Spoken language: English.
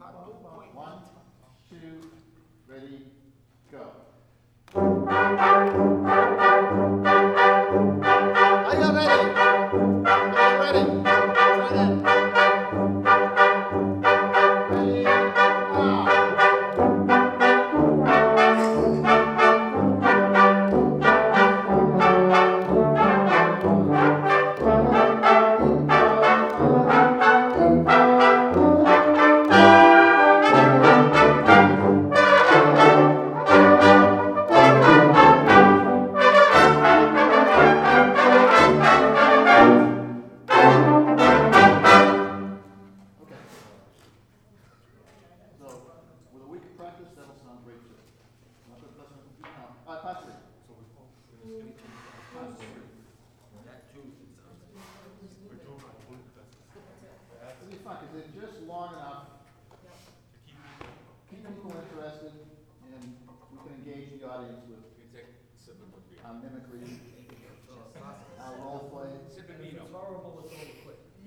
One, two, ready, go. Are you ready? Are you ready? Try that. Ready, with a week of practice, that'll sound great too. Pass three. It'll be fun because it's just long enough to keep people interested, and we can engage the audience with mimicry.